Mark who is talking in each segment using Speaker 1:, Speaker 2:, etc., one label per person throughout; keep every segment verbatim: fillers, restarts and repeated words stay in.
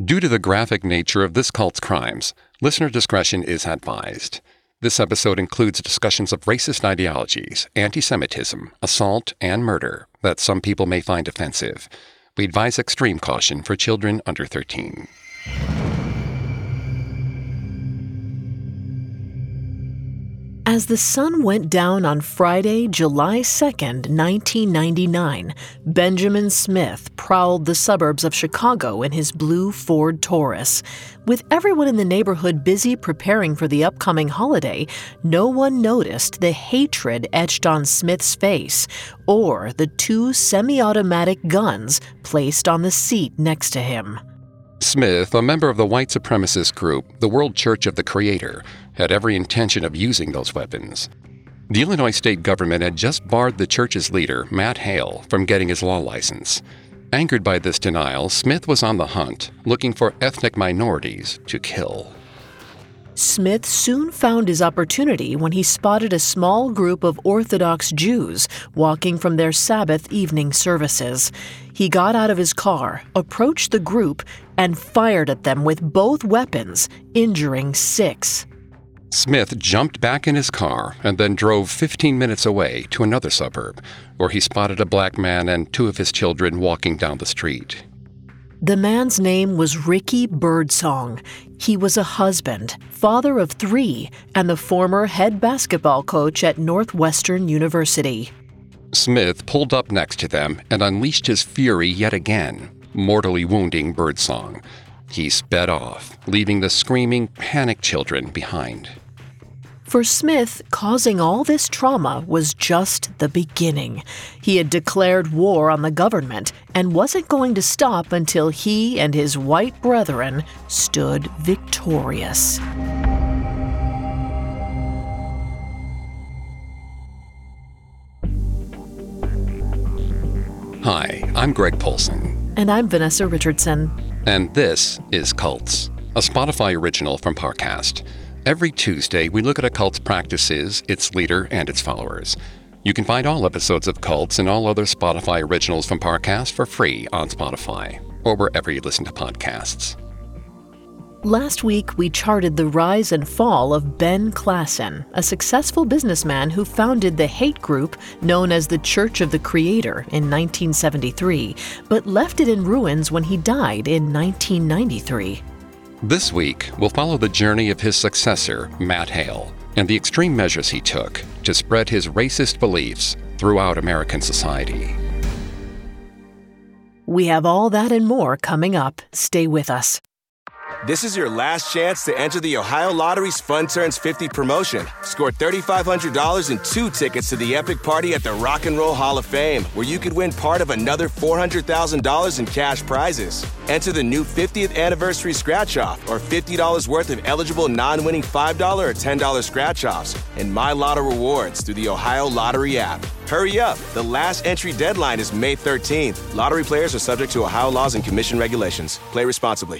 Speaker 1: Due to the graphic nature of this cult's crimes, listener discretion is advised. This episode includes discussions of racist ideologies, anti-Semitism, assault, and murder that some people may find offensive. We advise extreme caution for children under thirteen.
Speaker 2: As the sun went down on Friday, July second, nineteen ninety-nine, Benjamin Smith prowled the suburbs of Chicago in his blue Ford Taurus. With everyone in the neighborhood busy preparing for the upcoming holiday, no one noticed the hatred etched on Smith's face or the two semi-automatic guns placed on the seat next to him.
Speaker 1: Smith, a member of the white supremacist group, the World Church of the Creator, had every intention of using those weapons. The Illinois state government had just barred the church's leader, Matt Hale, from getting his law license. Angered by this denial, Smith was on the hunt, looking for ethnic minorities to kill.
Speaker 2: Smith soon found his opportunity when he spotted a small group of Orthodox Jews walking from their Sabbath evening services. He got out of his car, approached the group, and fired at them with both weapons, injuring six.
Speaker 1: Smith jumped back in his car and then drove fifteen minutes away to another suburb, where he spotted a black man and two of his children walking down the street.
Speaker 2: The man's name was Ricky Birdsong. He was a husband, father of three, and the former head basketball coach at Northwestern University.
Speaker 1: Smith pulled up next to them and unleashed his fury yet again, mortally wounding Birdsong. He sped off, leaving the screaming, panicked children behind.
Speaker 2: For Smith, causing all this trauma was just the beginning. He had declared war on the government and wasn't going to stop until he and his white brethren stood victorious.
Speaker 1: Hi, I'm Greg Polson.
Speaker 2: And I'm Vanessa Richardson.
Speaker 1: And this is Cults, a Spotify original from Parcast. Every Tuesday, we look at a cult's practices, its leader, and its followers. You can find all episodes of Cults and all other Spotify originals from Parcast for free on Spotify, or wherever you listen to podcasts.
Speaker 2: Last week, we charted the rise and fall of Ben Klassen, a successful businessman who founded the hate group known as the Church of the Creator in nineteen seventy-three, but left it in ruins when he died in nineteen ninety-three.
Speaker 1: This week, we'll follow the journey of his successor, Matt Hale, and the extreme measures he took to spread his racist beliefs throughout American society.
Speaker 2: We have all that and more coming up. Stay with us.
Speaker 3: This is your last chance to enter the Ohio Lottery's Fun Turns fifty promotion. Score three thousand five hundred dollars and two tickets to the epic party at the Rock and Roll Hall of Fame, where you could win part of another four hundred thousand dollars in cash prizes. Enter the new fiftieth anniversary scratch-off or fifty dollars worth of eligible non-winning five dollars or ten dollars scratch-offs and My Lotto rewards through the Ohio Lottery app. Hurry up! The last entry deadline is May thirteenth. Lottery players are subject to Ohio laws and commission regulations. Play responsibly.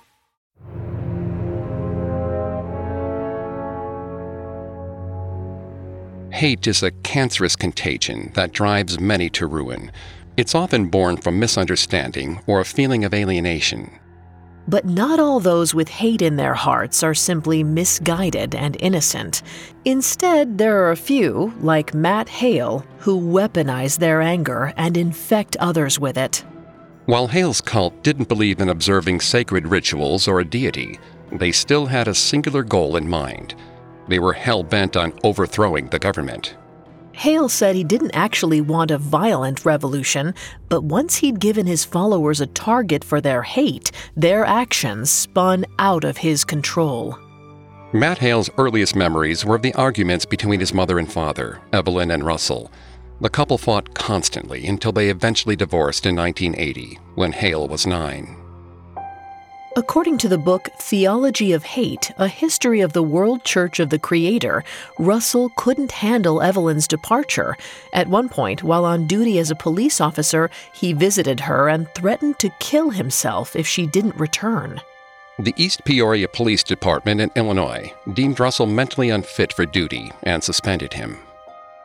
Speaker 1: Hate is a cancerous contagion that drives many to ruin. It's often born from misunderstanding or a feeling of alienation.
Speaker 2: But not all those with hate in their hearts are simply misguided and innocent. Instead, there are a few, like Matt Hale, who weaponize their anger and infect others with it.
Speaker 1: While Hale's cult didn't believe in observing sacred rituals or a deity, they still had a singular goal in mind. They were hell-bent on overthrowing the government.
Speaker 2: Hale said he didn't actually want a violent revolution, but once he'd given his followers a target for their hate, their actions spun out of his control.
Speaker 1: Matt Hale's earliest memories were of the arguments between his mother and father, Evelyn and Russell. The couple fought constantly until they eventually divorced in nineteen eighty, when Hale was nine.
Speaker 2: According to the book Theology of Hate, A History of the World Church of the Creator, Russell couldn't handle Evelyn's departure. At one point, while on duty as a police officer, he visited her and threatened to kill himself if she didn't return.
Speaker 1: The East Peoria Police Department in Illinois deemed Russell mentally unfit for duty and suspended him.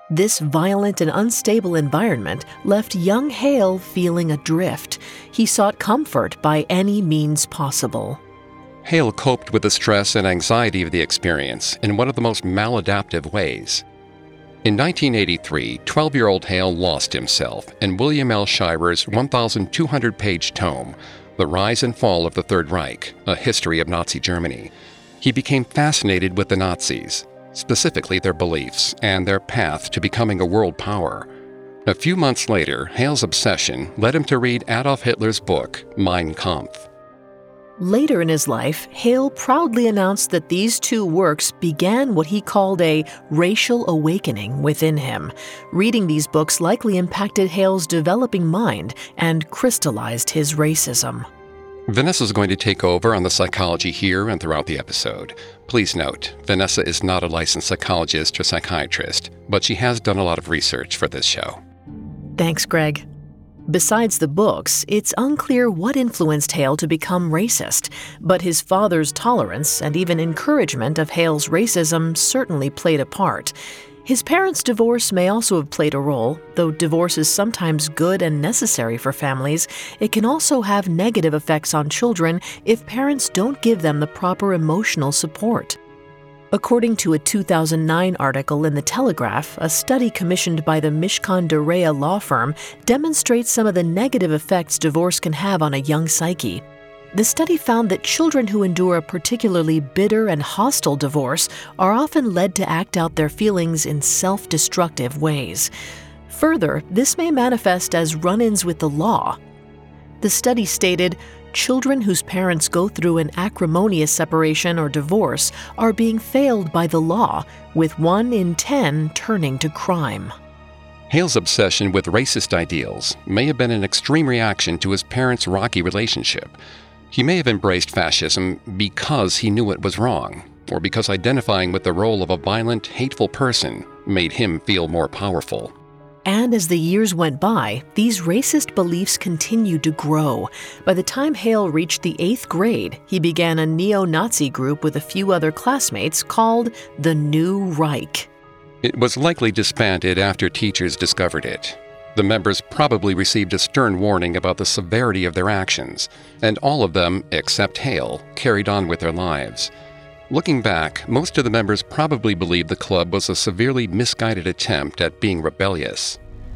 Speaker 2: This violent and unstable environment left young Hale feeling adrift. He sought comfort by any means possible.
Speaker 1: Hale coped with the stress and anxiety of the experience in one of the most maladaptive ways. In nineteen eighty-three, twelve-year-old Hale lost himself in William L. Shirer's one thousand two hundred page tome, The Rise and Fall of the Third Reich, A History of Nazi Germany. He became fascinated with the Nazis, specifically their beliefs and their path to becoming a world power. A few months later, Hale's obsession led him to read Adolf Hitler's book, Mein Kampf.
Speaker 2: Later in his life, Hale proudly announced that these two works began what he called a racial awakening within him. Reading these books likely impacted Hale's developing mind and crystallized his racism.
Speaker 1: Vanessa's going to take over on the psychology here and throughout the episode. Please note, Vanessa is not a licensed psychologist or psychiatrist, but she has done a lot of research for this show.
Speaker 2: Thanks, Greg. Besides the books, it's unclear what influenced Hale to become racist, but his father's tolerance and even encouragement of Hale's racism certainly played a part. His parents' divorce may also have played a role. Though divorce is sometimes good and necessary for families, it can also have negative effects on children if parents don't give them the proper emotional support. According to a two thousand nine article in The Telegraph, a study commissioned by the Mishcon de Reya law firm demonstrates some of the negative effects divorce can have on a young psyche. The study found that children who endure a particularly bitter and hostile divorce are often led to act out their feelings in self-destructive ways. Further, this may manifest as run-ins with the law. The study stated, children whose parents go through an acrimonious separation or divorce are being failed by the law, with one in ten turning to crime.
Speaker 1: Hale's obsession with racist ideals may have been an extreme reaction to his parents' rocky relationship. He may have embraced fascism because he knew it was wrong, or because identifying with the role of a violent, hateful person made him feel more powerful.
Speaker 2: And as the years went by, these racist beliefs continued to grow. By the time Hale reached the eighth grade, he began a neo-Nazi group with a few other classmates called the New Reich.
Speaker 1: It was likely disbanded after teachers discovered it. The members probably received a stern warning about the severity of their actions, and all of them, except Hale, carried on with their lives. Looking back, most of the members probably believed the club was a severely misguided attempt at being rebellious.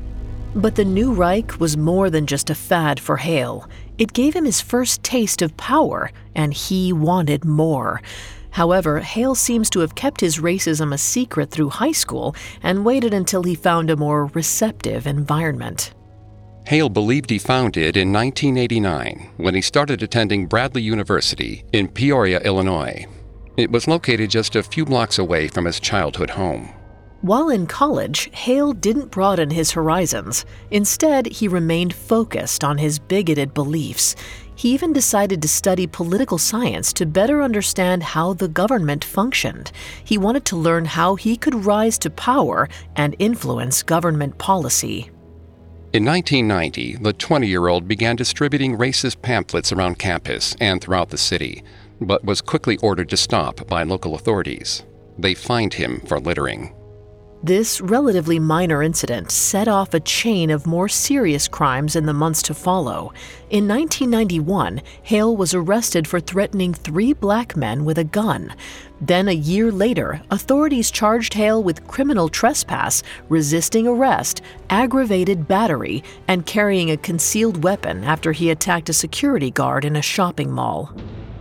Speaker 2: But the New Reich was more than just a fad for Hale. It gave him his first taste of power, and he wanted more. However, Hale seems to have kept his racism a secret through high school and waited until he found a more receptive environment.
Speaker 1: Hale believed he found it in nineteen eighty-nine when he started attending Bradley University in Peoria, Illinois. It was located just a few blocks away from his childhood home.
Speaker 2: While in college, Hale didn't broaden his horizons. Instead, he remained focused on his bigoted beliefs. He even decided to study political science to better understand how the government functioned. He wanted to learn how he could rise to power and influence government policy.
Speaker 1: In nineteen ninety, the twenty-year-old began distributing racist pamphlets around campus and throughout the city, but was quickly ordered to stop by local authorities. They fined him for littering.
Speaker 2: This relatively minor incident set off a chain of more serious crimes in the months to follow. In nineteen ninety-one, Hale was arrested for threatening three black men with a gun. Then a year later, authorities charged Hale with criminal trespass, resisting arrest, aggravated battery, and carrying a concealed weapon after he attacked a security guard in a shopping mall.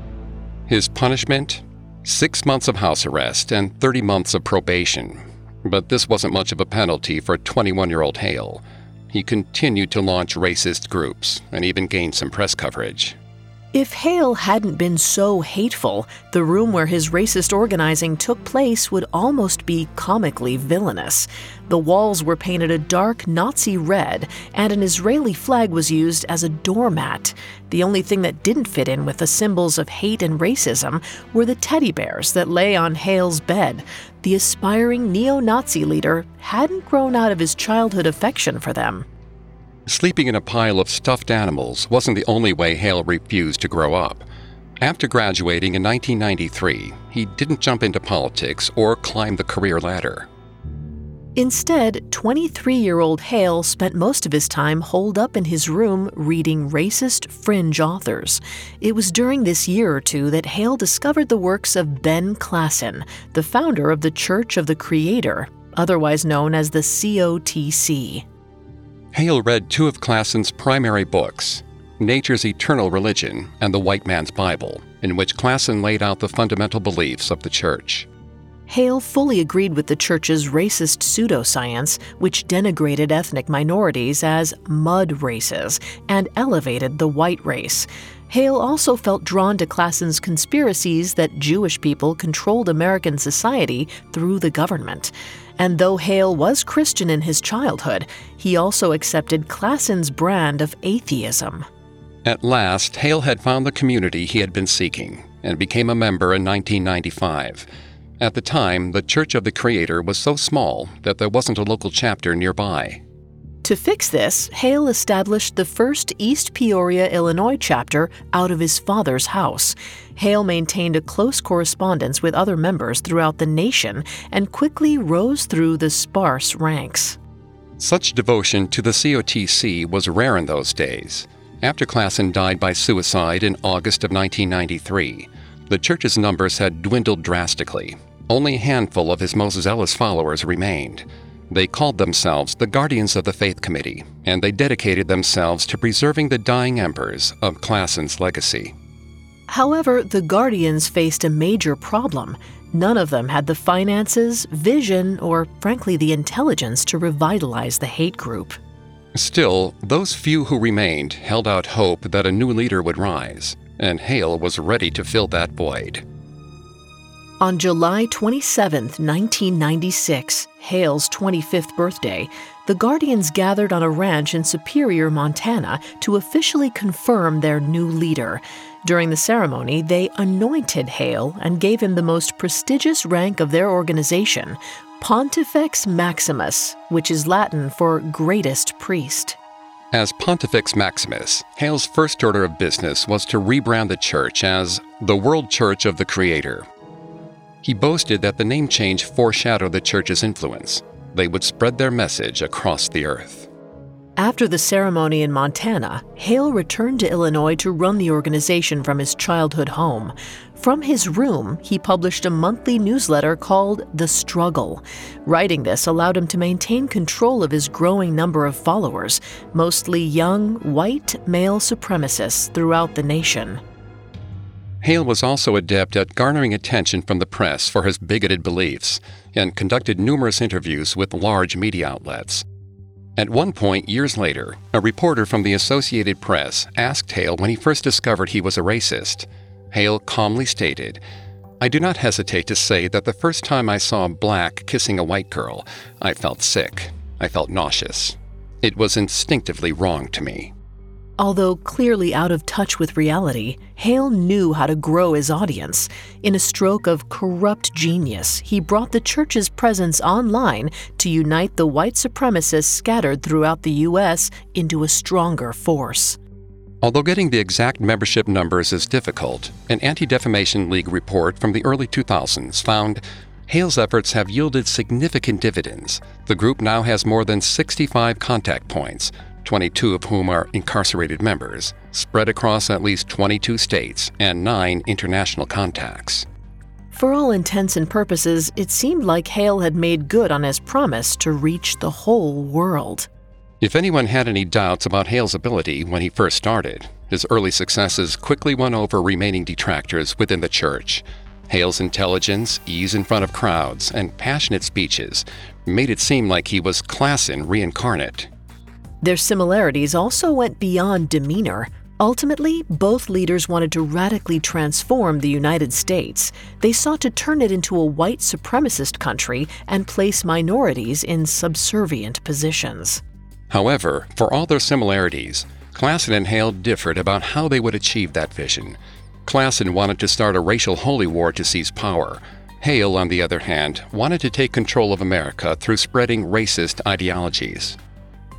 Speaker 1: His punishment? Six months of house arrest and thirty months of probation. But this wasn't much of a penalty for twenty-one-year-old Hale. He continued to launch racist groups and even gained some press coverage.
Speaker 2: If Hale hadn't been so hateful, the room where his racist organizing took place would almost be comically villainous. The walls were painted a dark Nazi red, and an Israeli flag was used as a doormat. The only thing that didn't fit in with the symbols of hate and racism were the teddy bears that lay on Hale's bed. The aspiring neo-Nazi leader hadn't grown out of his childhood affection for them.
Speaker 1: Sleeping in a pile of stuffed animals wasn't the only way Hale refused to grow up. After graduating in nineteen ninety-three, he didn't jump into politics or climb the career ladder.
Speaker 2: Instead, twenty-three-year-old Hale spent most of his time holed up in his room reading racist fringe authors. It was during this year or two that Hale discovered the works of Ben Klassen, the founder of the Church of the Creator, otherwise known as the C O T C.
Speaker 1: Hale read two of Klassen's primary books, Nature's Eternal Religion and The White Man's Bible, in which Klassen laid out the fundamental beliefs of the Church.
Speaker 2: Hale fully agreed with the Church's racist pseudoscience, which denigrated ethnic minorities as mud races and elevated the white race. Hale also felt drawn to Klassen's conspiracies that Jewish people controlled American society through the government. And though Hale was Christian in his childhood, he also accepted Klassen's brand of atheism.
Speaker 1: At last, Hale had found the community he had been seeking and became a member in nineteen ninety-five. At the time, the Church of the Creator was so small that there wasn't a local chapter nearby.
Speaker 2: To fix this, Hale established the first East Peoria, Illinois chapter out of his father's house. Hale maintained a close correspondence with other members throughout the nation and quickly rose through the sparse ranks.
Speaker 1: Such devotion to the C O T C was rare in those days. After Klassen died by suicide in August of nineteen ninety-three, the church's numbers had dwindled drastically. Only a handful of his most zealous followers remained. They called themselves the Guardians of the Faith Committee, and they dedicated themselves to preserving the dying embers of Klassen's legacy.
Speaker 2: However, the Guardians faced a major problem. None of them had the finances, vision, or frankly the intelligence to revitalize the hate group.
Speaker 1: Still, those few who remained held out hope that a new leader would rise, and Hale was ready to fill that void.
Speaker 2: On July twenty-seventh, nineteen ninety-six, Hale's twenty-fifth birthday, the Guardians gathered on a ranch in Superior, Montana, to officially confirm their new leader. During the ceremony, they anointed Hale and gave him the most prestigious rank of their organization, Pontifex Maximus, which is Latin for greatest priest.
Speaker 1: As Pontifex Maximus, Hale's first order of business was to rebrand the church as the World Church of the Creator. He boasted that the name change foreshadowed the church's influence. They would spread their message across the earth.
Speaker 2: After the ceremony in Montana, Hale returned to Illinois to run the organization from his childhood home. From his room, he published a monthly newsletter called The Struggle. Writing this allowed him to maintain control of his growing number of followers, mostly young, white male supremacists throughout the nation.
Speaker 1: Hale was also adept at garnering attention from the press for his bigoted beliefs and conducted numerous interviews with large media outlets. At one point, years later, a reporter from the Associated Press asked Hale when he first discovered he was a racist. Hale calmly stated, "I do not hesitate to say that the first time I saw a black kissing a white girl, I felt sick. I felt nauseous. It was instinctively wrong to me."
Speaker 2: Although clearly out of touch with reality, Hale knew how to grow his audience. In a stroke of corrupt genius, he brought the church's presence online to unite the white supremacists scattered throughout the U S into a stronger force.
Speaker 1: Although getting the exact membership numbers is difficult, an Anti-Defamation League report from the early two thousands found Hale's efforts have yielded significant dividends. The group now has more than sixty-five contact points, twenty-two of whom are incarcerated members, spread across at least twenty-two states and nine international contacts.
Speaker 2: For all intents and purposes, it seemed like Hale had made good on his promise to reach the whole world.
Speaker 1: If anyone had any doubts about Hale's ability when he first started, his early successes quickly won over remaining detractors within the church. Hale's intelligence, ease in front of crowds, and passionate speeches made it seem like he was Klassen reincarnate.
Speaker 2: Their similarities also went beyond demeanor. Ultimately, both leaders wanted to radically transform the United States. They sought to turn it into a white supremacist country and place minorities in subservient positions.
Speaker 1: However, for all their similarities, Klassen and Hale differed about how they would achieve that vision. Klassen wanted to start a racial holy war to seize power. Hale, on the other hand, wanted to take control of America through spreading racist ideologies.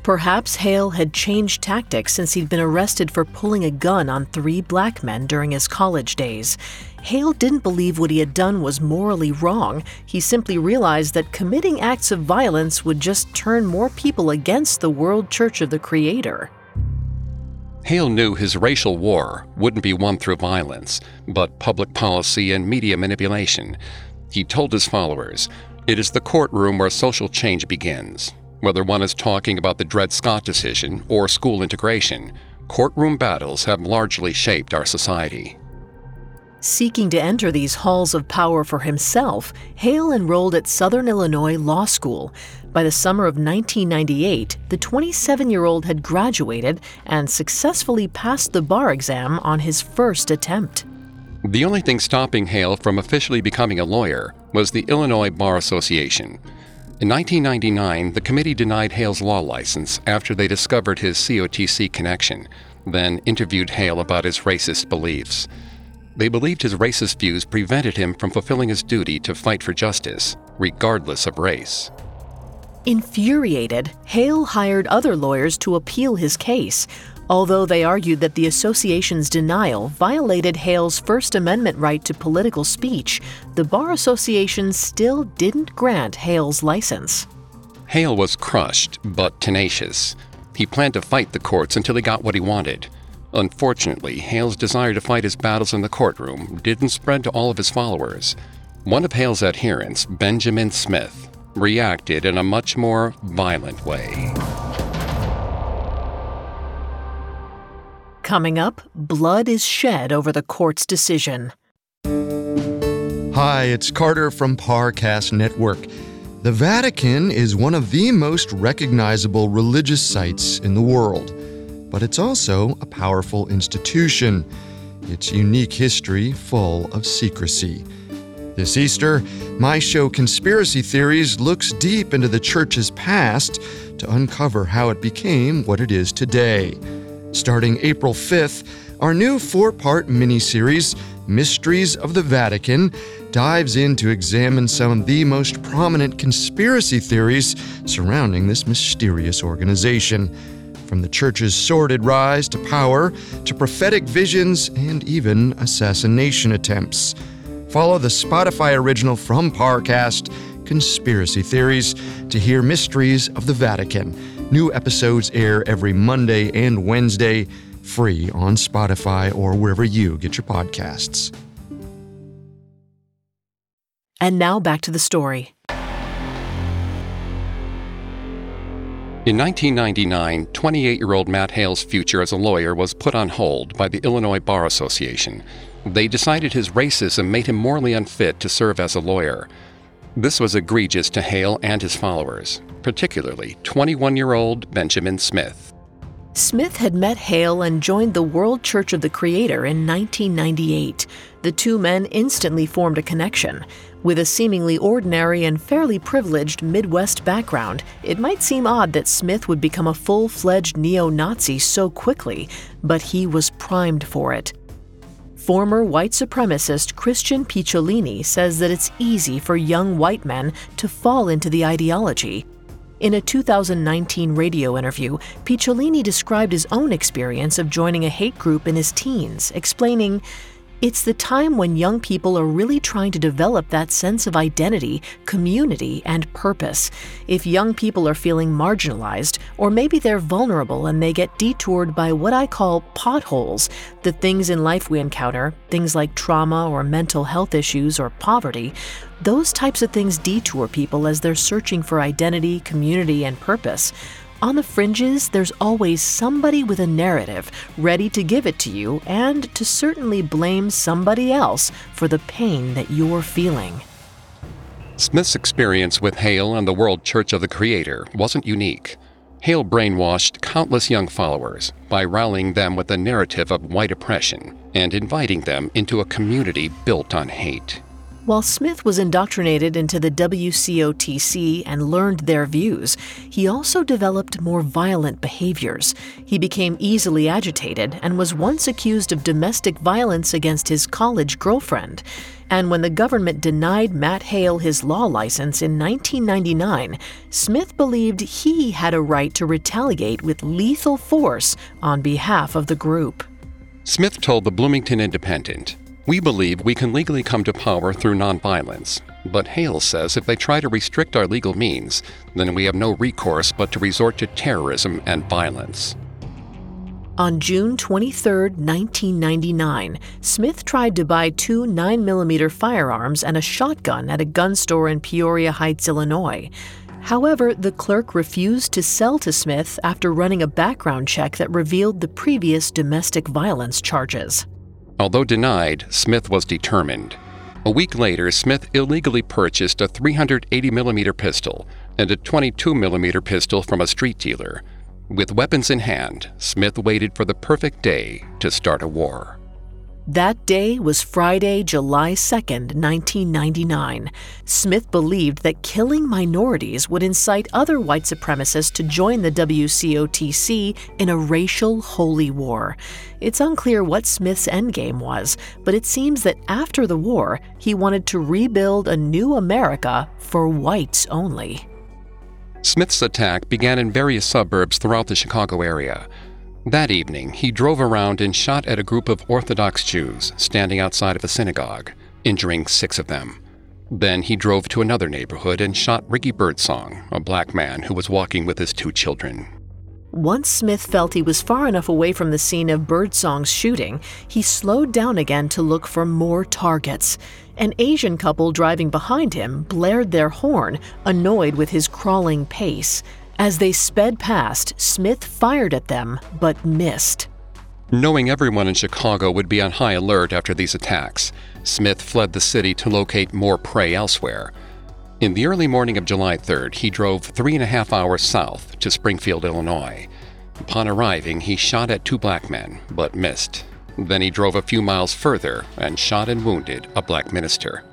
Speaker 2: Perhaps Hale had changed tactics since he'd been arrested for pulling a gun on three black men during his college days. Hale didn't believe what he had done was morally wrong. He simply realized that committing acts of violence would just turn more people against the World Church of the Creator.
Speaker 1: Hale knew his racial war wouldn't be won through violence, but public policy and media manipulation. He told his followers, "It is the courtroom where social change begins. Whether one is talking about the Dred Scott decision or school integration, courtroom battles have largely shaped our society."
Speaker 2: Seeking to enter these halls of power for himself, Hale enrolled at Southern Illinois Law School. By the summer of nineteen ninety-eight, the twenty-seven-year-old had graduated and successfully passed the bar exam on his first attempt.
Speaker 1: The only thing stopping Hale from officially becoming a lawyer was the Illinois Bar Association. In nineteen ninety-nine, the committee denied Hale's law license after they discovered his C O T C connection, then interviewed Hale about his racist beliefs. They believed his racist views prevented him from fulfilling his duty to fight for justice, regardless of race.
Speaker 2: Infuriated, Hale hired other lawyers to appeal his case. Although they argued that the association's denial violated Hale's First Amendment right to political speech, the Bar Association still didn't grant Hale's license.
Speaker 1: Hale was crushed, but tenacious. He planned to fight the courts until he got what he wanted. Unfortunately, Hale's desire to fight his battles in the courtroom didn't spread to all of his followers. One of Hale's adherents, Benjamin Smith, reacted in a much more violent way.
Speaker 2: Coming up, blood is shed over the court's decision.
Speaker 4: Hi, it's Carter from Parcast Network. The Vatican is one of the most recognizable religious sites in the world, but it's also a powerful institution. Its unique history full of secrecy. This Easter, my show Conspiracy Theories looks deep into the Church's past to uncover how it became what it is today. Starting April fifth, our new four-part miniseries, Mysteries of the Vatican, dives in to examine some of the most prominent conspiracy theories surrounding this mysterious organization. From the Church's sordid rise to power, to prophetic visions, and even assassination attempts. Follow the Spotify original from Parcast, Conspiracy Theories, to hear Mysteries of the Vatican. New episodes air every Monday and Wednesday, free on Spotify or wherever you get your podcasts.
Speaker 2: And now back to the story.
Speaker 1: In nineteen ninety-nine, twenty-eight-year-old Matt Hale's future as a lawyer was put on hold by the Illinois Bar Association. They decided his racism made him morally unfit to serve as a lawyer. This was egregious to Hale and his followers, particularly twenty-one-year-old Benjamin Smith.
Speaker 2: Smith had met Hale and joined the World Church of the Creator in nineteen ninety-eight. The two men instantly formed a connection. With a seemingly ordinary and fairly privileged Midwest background, it might seem odd that Smith would become a full-fledged neo-Nazi so quickly, but he was primed for it. Former white supremacist Christian Picciolini says that it's easy for young white men to fall into the ideology. In a two thousand nineteen radio interview, Picciolini described his own experience of joining a hate group in his teens, explaining, "It's the time when young people are really trying to develop that sense of identity, community, and purpose. If young people are feeling marginalized, or maybe they're vulnerable and they get detoured by what I call potholes, the things in life we encounter, things like trauma or mental health issues or poverty, those types of things detour people as they're searching for identity, community, and purpose. On the fringes, there's always somebody with a narrative ready to give it to you and to certainly blame somebody else for the pain that you're feeling."
Speaker 1: Smith's experience with Hale and the World Church of the Creator wasn't unique. Hale brainwashed countless young followers by rallying them with a narrative of white oppression and inviting them into a community built on hate.
Speaker 2: While Smith was indoctrinated into the W C O T C and learned their views, he also developed more violent behaviors. He became easily agitated and was once accused of domestic violence against his college girlfriend. And when the government denied Matt Hale his law license in nineteen ninety-nine, Smith believed he had a right to retaliate with lethal force on behalf of the group.
Speaker 1: Smith told the Bloomington Independent, "We believe we can legally come to power through nonviolence, but Hale says if they try to restrict our legal means, then we have no recourse but to resort to terrorism and violence."
Speaker 2: On June twenty-third, nineteen ninety-nine, Smith tried to buy two nine millimeter firearms and a shotgun at a gun store in Peoria Heights, Illinois. However, the clerk refused to sell to Smith after running a background check that revealed the previous domestic violence charges.
Speaker 1: Although denied, Smith was determined. A week later, Smith illegally purchased a three eighty millimeter pistol and a twenty-two millimeter pistol from a street dealer. With weapons in hand, Smith waited for the perfect day to start a war.
Speaker 2: That day was Friday, July second, nineteen ninety-nine. Smith believed that killing minorities would incite other white supremacists to join the W C O T C in a racial holy war. It's unclear what Smith's endgame was, but it seems that after the war, he wanted to rebuild a new America for whites only.
Speaker 1: Smith's attack began in various suburbs throughout the Chicago area. That evening, he drove around and shot at a group of Orthodox Jews standing outside of a synagogue, injuring six of them. Then he drove to another neighborhood and shot Ricky Birdsong, a black man who was walking with his two children.
Speaker 2: Once Smith felt he was far enough away from the scene of Birdsong's shooting, he slowed down again to look for more targets. An Asian couple driving behind him blared their horn, annoyed with his crawling pace. As they sped past, Smith fired at them, but missed.
Speaker 1: Knowing everyone in Chicago would be on high alert after these attacks, Smith fled the city to locate more prey elsewhere. In the early morning of July third, he drove three and a half hours south to Springfield, Illinois. Upon arriving, he shot at two black men, but missed. Then he drove a few miles further and shot and wounded a black minister.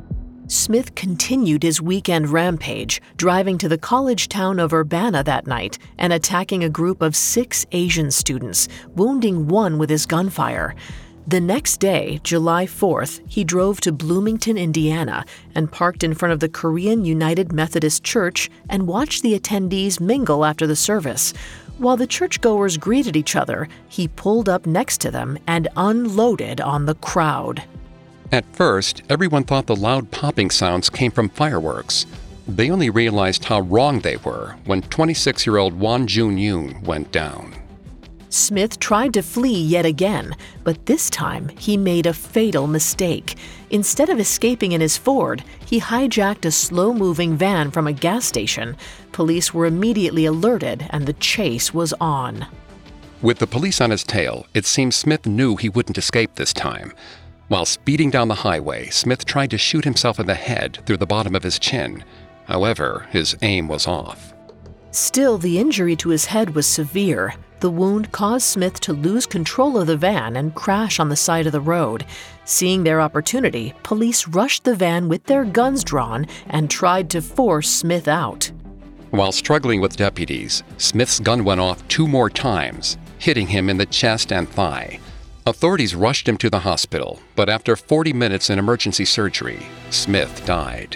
Speaker 2: Smith continued his weekend rampage, driving to the college town of Urbana that night and attacking a group of six Asian students, wounding one with his gunfire. The next day, July fourth, he drove to Bloomington, Indiana, and parked in front of the Korean United Methodist Church and watched the attendees mingle after the service. While the churchgoers greeted each other, he pulled up next to them and unloaded on the crowd.
Speaker 1: At first, everyone thought the loud popping sounds came from fireworks. They only realized how wrong they were when twenty-six-year-old Won Jun Yoon went down.
Speaker 2: Smith tried to flee yet again, but this time he made a fatal mistake. Instead of escaping in his Ford, he hijacked a slow-moving van from a gas station. Police were immediately alerted and the chase was on.
Speaker 1: With the police on his tail, it seems Smith knew he wouldn't escape this time. While speeding down the highway, Smith tried to shoot himself in the head through the bottom of his chin. However, his aim was off.
Speaker 2: Still, the injury to his head was severe. The wound caused Smith to lose control of the van and crash on the side of the road. Seeing their opportunity, police rushed the van with their guns drawn and tried to force Smith out.
Speaker 1: While struggling with deputies, Smith's gun went off two more times, hitting him in the chest and thigh. Authorities rushed him to the hospital, but after forty minutes in emergency surgery, Smith died.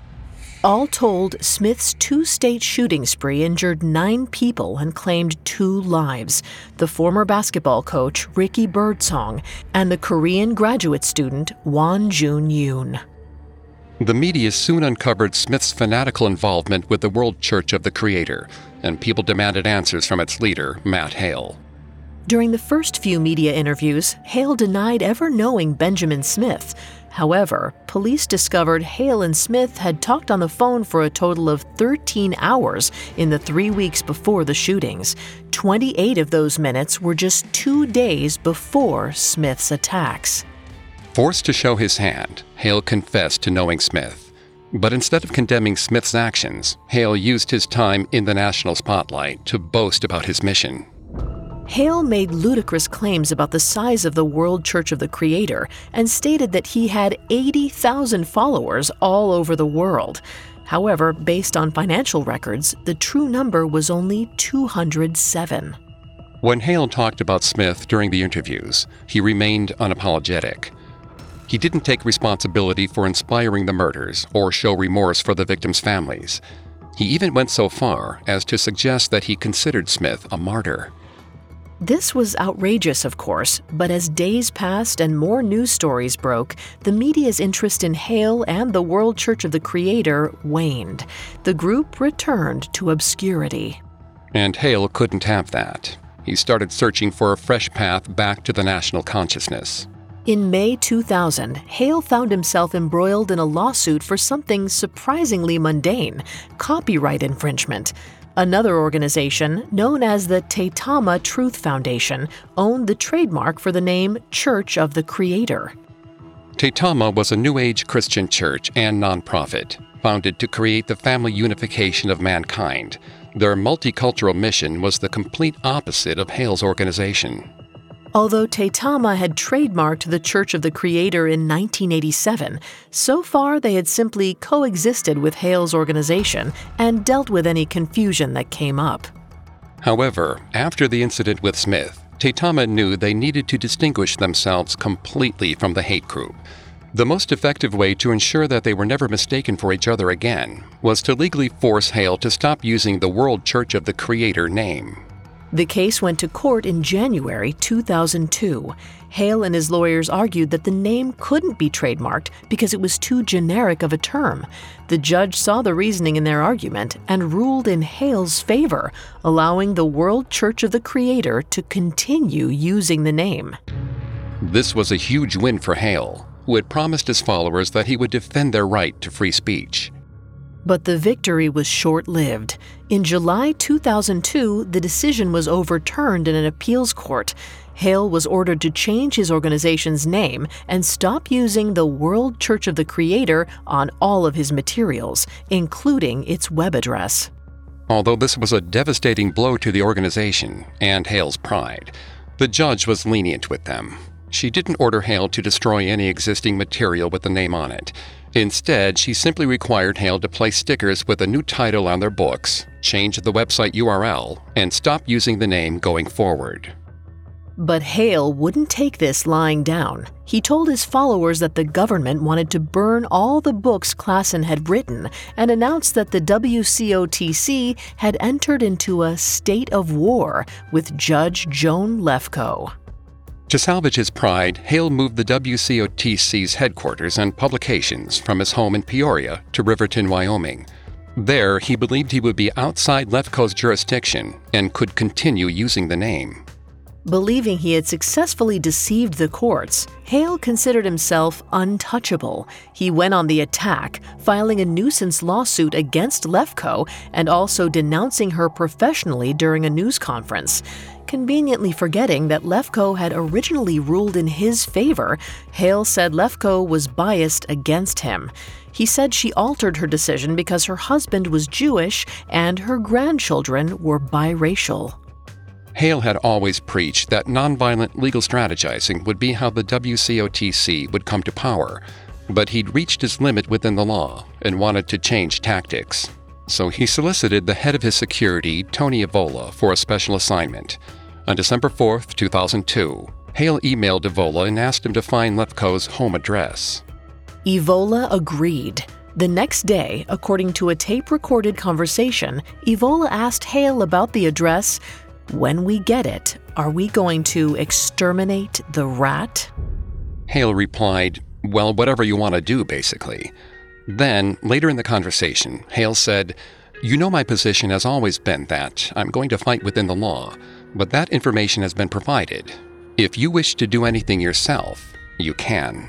Speaker 2: All told, Smith's two-state shooting spree injured nine people and claimed two lives: the former basketball coach Ricky Birdsong and the Korean graduate student Won Jun Yoon.
Speaker 1: The media soon uncovered Smith's fanatical involvement with the World Church of the Creator, and people demanded answers from its leader, Matt Hale.
Speaker 2: During the first few media interviews, Hale denied ever knowing Benjamin Smith. However, police discovered Hale and Smith had talked on the phone for a total of thirteen hours in the three weeks before the shootings. twenty-eight of those minutes were just two days before Smith's attacks.
Speaker 1: Forced to show his hand, Hale confessed to knowing Smith. But instead of condemning Smith's actions, Hale used his time in the national spotlight to boast about his mission.
Speaker 2: Hale made ludicrous claims about the size of the World Church of the Creator and stated that he had eighty thousand followers all over the world. However, based on financial records, the true number was only two hundred seven.
Speaker 1: When Hale talked about Smith during the interviews, he remained unapologetic. He didn't take responsibility for inspiring the murders or show remorse for the victims' families. He even went so far as to suggest that he considered Smith a martyr.
Speaker 2: This was outrageous, of course, but as days passed and more news stories broke, the media's interest in Hale and the World Church of the Creator waned. The group returned to obscurity.
Speaker 1: And Hale couldn't have that. He started searching for a fresh path back to the national consciousness.
Speaker 2: In May two thousand, Hale found himself embroiled in a lawsuit for something surprisingly mundane: copyright infringement. Another organization, known as the Tetama Truth Foundation, owned the trademark for the name Church of the Creator.
Speaker 1: Tetama was a New Age Christian church and nonprofit, founded to create the family unification of mankind. Their multicultural mission was the complete opposite of Hale's organization.
Speaker 2: Although Tetama had trademarked the Church of the Creator in nineteen eighty-seven, so far they had simply coexisted with Hale's organization and dealt with any confusion that came up.
Speaker 1: However, after the incident with Smith, Tetama knew they needed to distinguish themselves completely from the hate group. The most effective way to ensure that they were never mistaken for each other again was to legally force Hale to stop using the World Church of the Creator name.
Speaker 2: The case went to court in January two thousand two. Hale and his lawyers argued that the name couldn't be trademarked because it was too generic of a term. The judge saw the reasoning in their argument and ruled in Hale's favor, allowing the World Church of the Creator to continue using the name.
Speaker 1: This was a huge win for Hale, who had promised his followers that he would defend their right to free speech.
Speaker 2: But the victory was short-lived. In July two thousand two, the decision was overturned in an appeals court. Hale was ordered to change his organization's name and stop using the World Church of the Creator on all of his materials, including its web address.
Speaker 1: Although this was a devastating blow to the organization and Hale's pride, the judge was lenient with them. She didn't order Hale to destroy any existing material with the name on it. Instead, she simply required Hale to place stickers with a new title on their books, change the website U R L, and stop using the name going forward.
Speaker 2: But Hale wouldn't take this lying down. He told his followers that the government wanted to burn all the books Klassen had written and announced that the W C O T C had entered into a state of war with Judge Joan Lefkoe.
Speaker 1: To salvage his pride, Hale moved the W C O T C's headquarters and publications from his home in Peoria to Riverton, Wyoming. There, he believed he would be outside Lefkoe's jurisdiction and could continue using the name.
Speaker 2: Believing he had successfully deceived the courts, Hale considered himself untouchable. He went on the attack, filing a nuisance lawsuit against Lefkoe and also denouncing her professionally during a news conference. Conveniently forgetting that Lefkoe had originally ruled in his favor, Hale said Lefkoe was biased against him. He said she altered her decision because her husband was Jewish and her grandchildren were biracial.
Speaker 1: Hale had always preached that nonviolent legal strategizing would be how the W C O T C would come to power, but he'd reached his limit within the law and wanted to change tactics. So he solicited the head of his security, Tony Evola, for a special assignment. On December fourth, two thousand two, Hale emailed Evola and asked him to find Lefkoe's home address.
Speaker 2: Evola agreed. The next day, according to a tape-recorded conversation, Evola asked Hale about the address. "When we get it, are we going to exterminate the rat?"
Speaker 1: Hale replied, "Well, whatever you want to do, basically." Then, later in the conversation, Hale said, "You know my position has always been that I'm going to fight within the law, but that information has been provided. If you wish to do anything yourself, you can."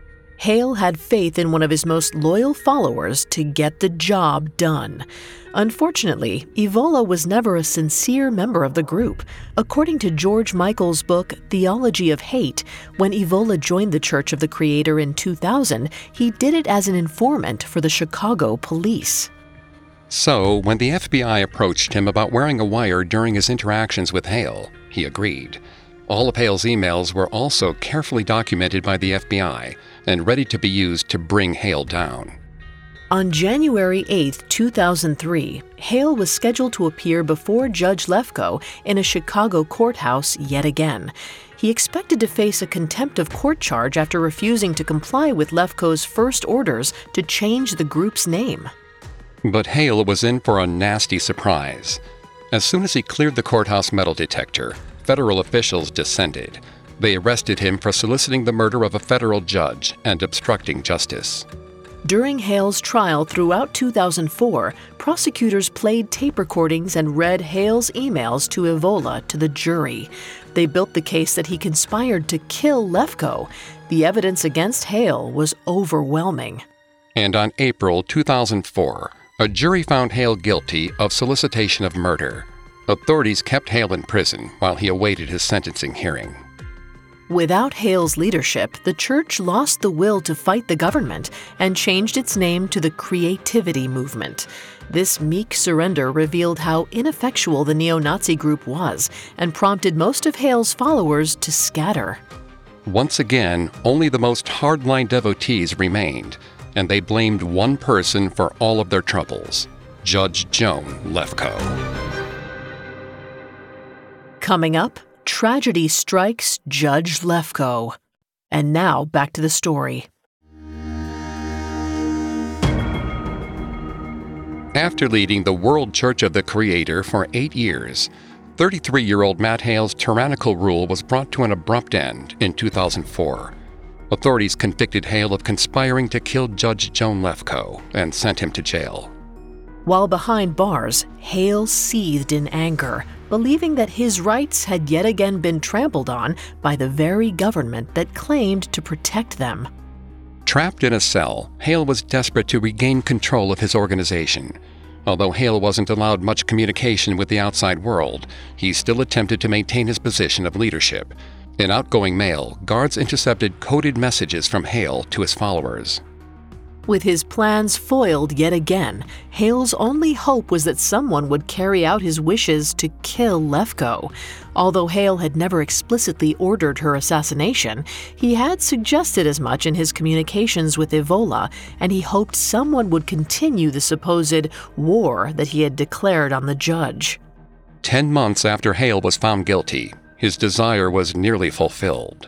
Speaker 2: Hale had faith in one of his most loyal followers to get the job done. Unfortunately, Evola was never a sincere member of the group. According to George Michael's book, Theology of Hate, when Evola joined the Church of the Creator in two thousand, he did it as an informant for the Chicago police.
Speaker 1: So, when the F B I approached him about wearing a wire during his interactions with Hale, he agreed. All of Hale's emails were also carefully documented by the F B I and ready to be used to bring Hale down.
Speaker 2: On January eighth, two thousand three, Hale was scheduled to appear before Judge Lefkoe in a Chicago courthouse yet again. He expected to face a contempt of court charge after refusing to comply with Lefkoe's first orders to change the group's name.
Speaker 1: But Hale was in for a nasty surprise. As soon as he cleared the courthouse metal detector, federal officials descended. They arrested him for soliciting the murder of a federal judge and obstructing justice.
Speaker 2: During Hale's trial throughout two thousand four, prosecutors played tape recordings and read Hale's emails to Evola to the jury. They built the case that he conspired to kill Lefkoe. The evidence against Hale was overwhelming.
Speaker 1: And on April two thousand four, a jury found Hale guilty of solicitation of murder. Authorities kept Hale in prison while he awaited his sentencing hearing.
Speaker 2: Without Hale's leadership, the church lost the will to fight the government and changed its name to the Creativity Movement. This meek surrender revealed how ineffectual the neo-Nazi group was and prompted most of Hale's followers to scatter.
Speaker 1: Once again, only the most hardline devotees remained, and they blamed one person for all of their troubles, Judge Joan Lefkoe. Coming up, tragedy strikes Judge Lefkoe. And now, back to the story. After leading the World Church of the Creator for eight years, thirty-three-year-old Matt Hale's tyrannical rule was brought to an abrupt end in two thousand four. Authorities convicted Hale of conspiring to kill Judge Joan Lefkoe and sent him to jail. While behind bars, Hale seethed in anger, believing that his rights had yet again been trampled on by the very government that claimed to protect them. Trapped in a cell, Hale was desperate to regain control of his organization. Although Hale wasn't allowed much communication with the outside world, he still attempted to maintain his position of leadership. In outgoing mail, guards intercepted coded messages from Hale to his followers. With his plans foiled yet again, Hale's only hope was that someone would carry out his wishes to kill Lefkoe. Although Hale had never explicitly ordered her assassination, he had suggested as much in his communications with Evola, and he hoped someone would continue the supposed war that he had declared on the judge. Ten months after Hale was found guilty, his desire was nearly fulfilled.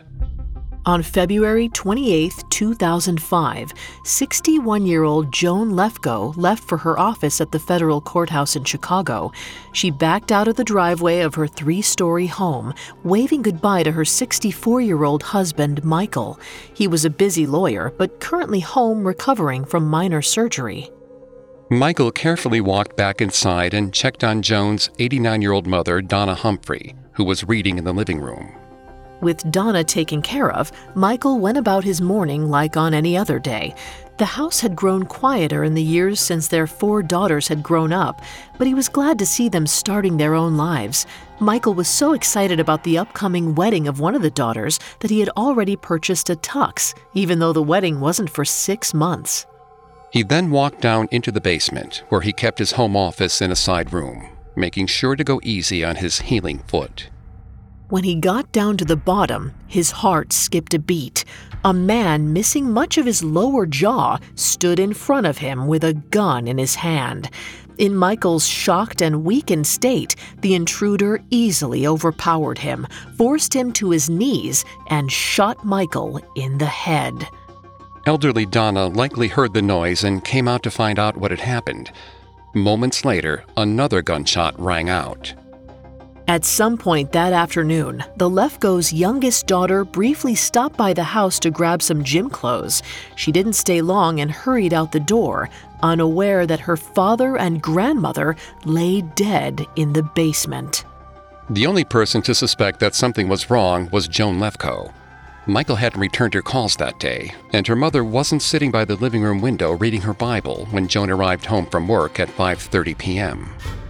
Speaker 1: On February twenty-eighth, two thousand five, sixty-one-year-old Joan Lefkoe left for her office at the federal courthouse in Chicago. She backed out of the driveway of her three-story home, waving goodbye to her sixty-four-year-old husband, Michael. He was a busy lawyer, but currently home recovering from minor surgery. Michael carefully walked back inside and checked on Joan's eighty-nine-year-old mother, Donna Humphrey, who was reading in the living room. With Donna taken care of, Michael went about his morning like on any other day. The house had grown quieter in the years since their four daughters had grown up, but he was glad to see them starting their own lives. Michael was so excited about the upcoming wedding of one of the daughters that he had already purchased a tux, even though the wedding wasn't for six months. He then walked down into the basement, where he kept his home office in a side room, making sure to go easy on his healing foot. When he got down to the bottom, his heart skipped a beat. A man missing much of his lower jaw stood in front of him with a gun in his hand. In Michael's shocked and weakened state, the intruder easily overpowered him, forced him to his knees, and shot Michael in the head. Elderly Donna likely heard the noise and came out to find out what had happened. Moments later, another gunshot rang out. At some point that afternoon, the Lefkoe's youngest daughter briefly stopped by the house to grab some gym clothes. She didn't stay long and hurried out the door, unaware that her father and grandmother lay dead in the basement. The only person to suspect that something was wrong was Joan Lefkoe. Michael hadn't returned her calls that day, and her mother wasn't sitting by the living room window reading her Bible when Joan arrived home from work at five thirty p.m.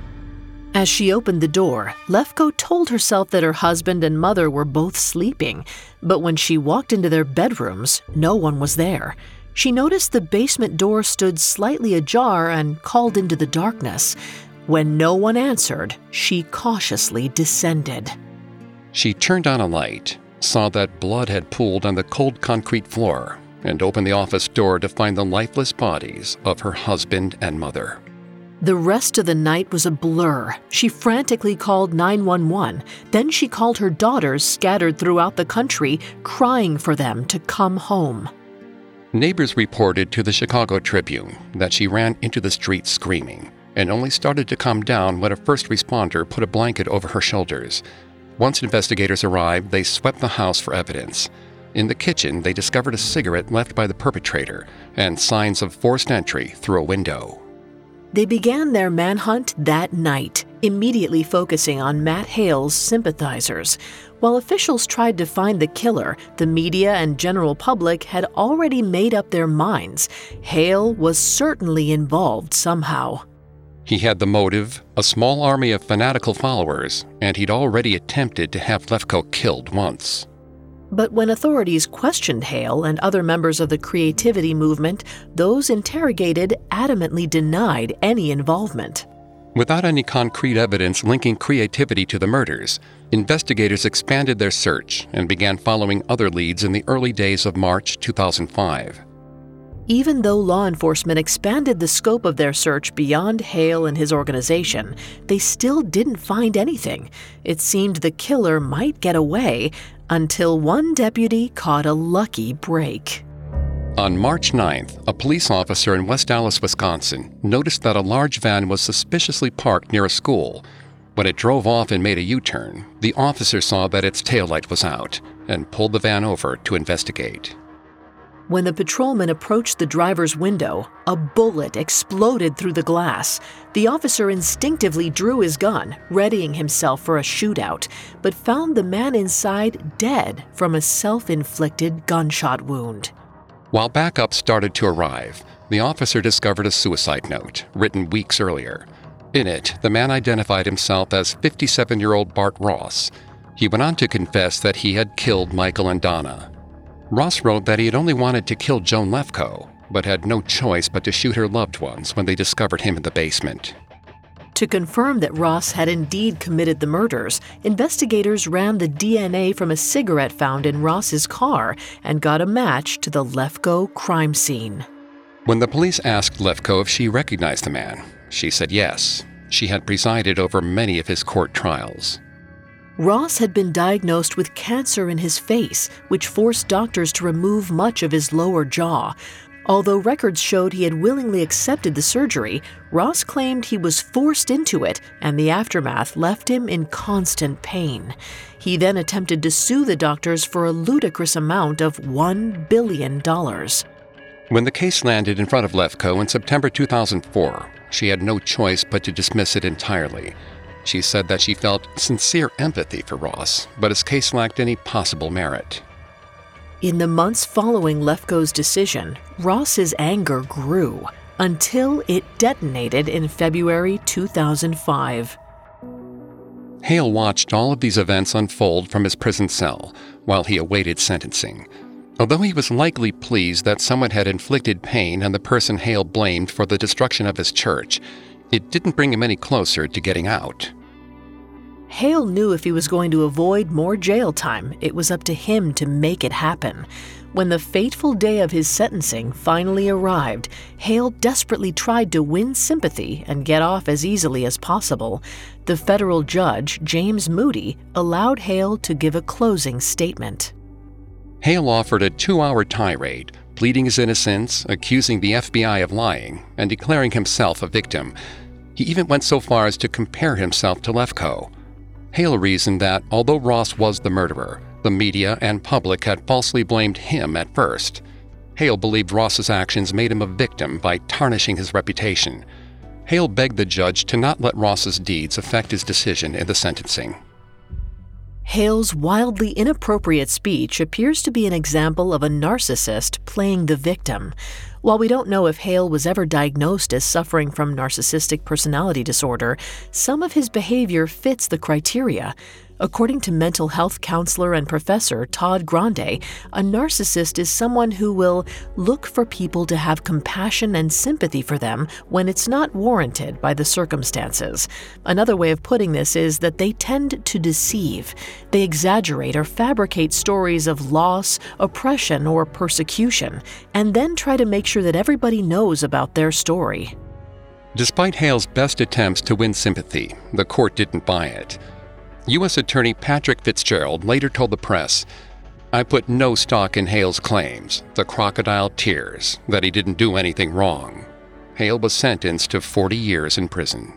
Speaker 1: As she opened the door, Lefkoe told herself that her husband and mother were both sleeping, but when she walked into their bedrooms, no one was there.
Speaker 2: She noticed the basement door stood slightly ajar and called into the darkness. When no one answered, she cautiously descended.
Speaker 1: She turned on a light, saw that blood had pooled on the cold concrete floor, and opened the office door to find the lifeless bodies of her husband and mother.
Speaker 2: The rest of the night was a blur. She frantically called nine one one. Then she called her daughters scattered throughout the country, crying for them to come home.
Speaker 1: Neighbors reported to the Chicago Tribune that she ran into the street screaming and only started to calm down when a first responder put a blanket over her shoulders. Once investigators arrived, they swept the house for evidence. In the kitchen, they discovered a cigarette left by the perpetrator and signs of forced entry through a window.
Speaker 2: They began their manhunt that night, immediately focusing on Matt Hale's sympathizers. While officials tried to find the killer, the media and general public had already made up their minds. Hale was certainly involved somehow.
Speaker 1: He had the motive, a small army of fanatical followers, and he'd already attempted to have Lefkoe killed once.
Speaker 2: But when authorities questioned Hale and other members of the creativity movement, those interrogated adamantly denied any involvement.
Speaker 1: Without any concrete evidence linking creativity to the murders, investigators expanded their search and began following other leads in the early days of March two thousand five.
Speaker 2: Even though law enforcement expanded the scope of their search beyond Hale and his organization, they still didn't find anything. It seemed the killer might get away until one deputy caught a lucky break.
Speaker 1: On March ninth, a police officer in West Allis, Wisconsin, noticed that a large van was suspiciously parked near a school. When it drove off and made a U-turn, the officer saw that its taillight was out and pulled the van over to investigate.
Speaker 2: When the patrolman approached the driver's window, a bullet exploded through the glass. The officer instinctively drew his gun, readying himself for a shootout, but found the man inside dead from a self-inflicted gunshot wound.
Speaker 1: While backup started to arrive, the officer discovered a suicide note written weeks earlier. In it, the man identified himself as fifty-seven-year-old Bart Ross. He went on to confess that he had killed Michael and Donna. Ross wrote that he had only wanted to kill Joan Lefkoe, but had no choice but to shoot her loved ones when they discovered him in the basement.
Speaker 2: To confirm that Ross had indeed committed the murders, investigators ran the D N A from a cigarette found in Ross's car and got a match to the Lefkoe crime scene.
Speaker 1: When the police asked Lefkoe if she recognized the man, she said yes. She had presided over many of his court trials.
Speaker 2: Ross had been diagnosed with cancer in his face, which forced doctors to remove much of his lower jaw. Although records showed he had willingly accepted the surgery, Ross claimed he was forced into it, and the aftermath left him in constant pain. He then attempted to sue the doctors for a ludicrous amount of one billion dollars.
Speaker 1: When the case landed in front of Lefkoe in September two thousand four, she had no choice but to dismiss it entirely. She said that she felt sincere empathy for Ross, but his case lacked any possible merit.
Speaker 2: In the months following Lefkoe's decision, Ross's anger grew until it detonated in February two thousand five.
Speaker 1: Hale watched all of these events unfold from his prison cell while he awaited sentencing. Although he was likely pleased that someone had inflicted pain on the person Hale blamed for the destruction of his church, it didn't bring him any closer to getting out.
Speaker 2: Hale knew if he was going to avoid more jail time, it was up to him to make it happen. When the fateful day of his sentencing finally arrived, Hale desperately tried to win sympathy and get off as easily as possible. The federal judge, James Moody, allowed Hale to give a closing statement.
Speaker 1: Hale offered a two-hour tirade, pleading his innocence, accusing the F B I of lying, and declaring himself a victim. He even went so far as to compare himself to Lefkoe. Hale reasoned that, although Ross was the murderer, the media and public had falsely blamed him at first. Hale believed Ross's actions made him a victim by tarnishing his reputation. Hale begged the judge to not let Ross's deeds affect his decision in the sentencing.
Speaker 2: Hale's wildly inappropriate speech appears to be an example of a narcissist playing the victim. While we don't know if Hale was ever diagnosed as suffering from narcissistic personality disorder, some of his behavior fits the criteria. According to mental health counselor and professor Todd Grande, a narcissist is someone who will look for people to have compassion and sympathy for them when it's not warranted by the circumstances. Another way of putting this is that they tend to deceive. They exaggerate or fabricate stories of loss, oppression, or persecution, and then try to make sure that everybody knows about their story.
Speaker 1: Despite Hale's best attempts to win sympathy, the court didn't buy it. U S Attorney Patrick Fitzgerald later told the press, "I put no stock in Hale's claims, the crocodile tears, that he didn't do anything wrong." Hale was sentenced to forty years in prison.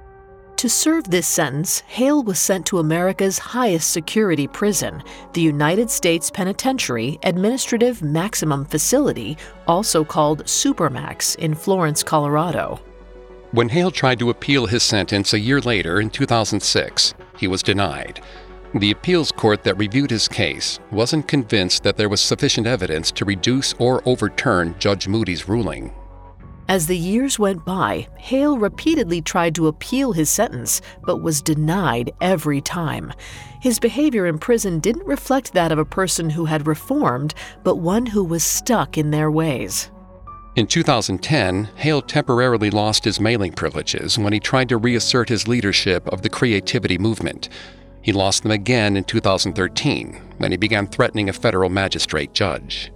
Speaker 2: To serve this sentence, Hale was sent to America's highest security prison, the United States Penitentiary Administrative Maximum Facility, also called Supermax, in Florence, Colorado.
Speaker 1: When Hale tried to appeal his sentence a year later in two thousand six, he was denied. The appeals court that reviewed his case wasn't convinced that there was sufficient evidence to reduce or overturn Judge Moody's ruling.
Speaker 2: As the years went by, Hale repeatedly tried to appeal his sentence, but was denied every time. His behavior in prison didn't reflect that of a person who had reformed, but one who was stuck in their ways.
Speaker 1: In two thousand ten, Hale temporarily lost his mailing privileges when he tried to reassert his leadership of the creativity movement. He lost them again in two thousand thirteen, when he began threatening a federal magistrate judge.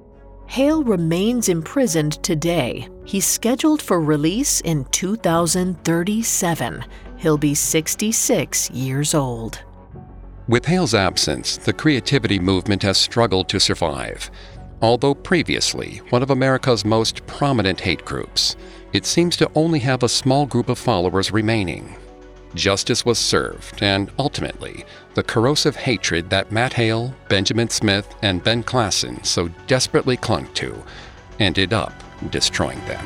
Speaker 2: Hale remains imprisoned today. He's scheduled for release in two thousand thirty-seven. He'll be sixty-six years old.
Speaker 1: With Hale's absence, the creativity movement has struggled to survive. Although previously one of America's most prominent hate groups, it seems to only have a small group of followers remaining. Justice was served, and ultimately, the corrosive hatred that Matt Hale, Benjamin Smith, and Ben Klassen so desperately clung to ended up destroying them.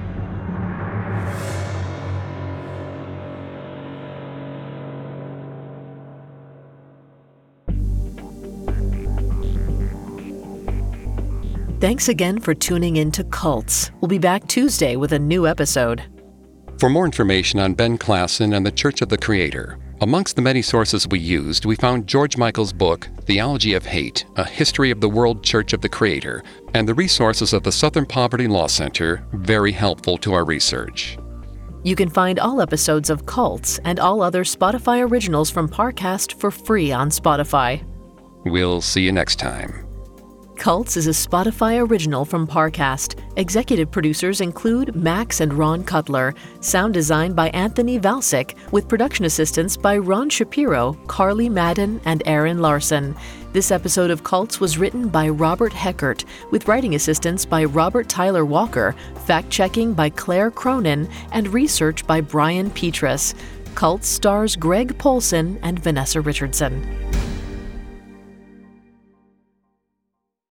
Speaker 2: Thanks again for tuning in to Cults. We'll be back Tuesday with a new episode.
Speaker 1: For more information on Ben Klassen and the Church of the Creator, amongst the many sources we used, we found George Michael's book, Theology of Hate, A History of the World Church of the Creator, and the resources of the Southern Poverty Law Center very helpful to our research.
Speaker 2: You can find all episodes of Cults and all other Spotify originals from Parcast for free on Spotify.
Speaker 1: We'll see you next time.
Speaker 2: Cults is a Spotify original from Parcast. Executive producers include Max and Ron Cutler. Sound design by Anthony Valsic, with production assistance by Ron Shapiro, Carly Madden, and Aaron Larson. This episode of Cults was written by Robert Heckert, with writing assistance by Robert Tyler Walker, fact-checking by Claire Cronin, and research by Brian Petrus. Cults stars Greg Polson and Vanessa Richardson.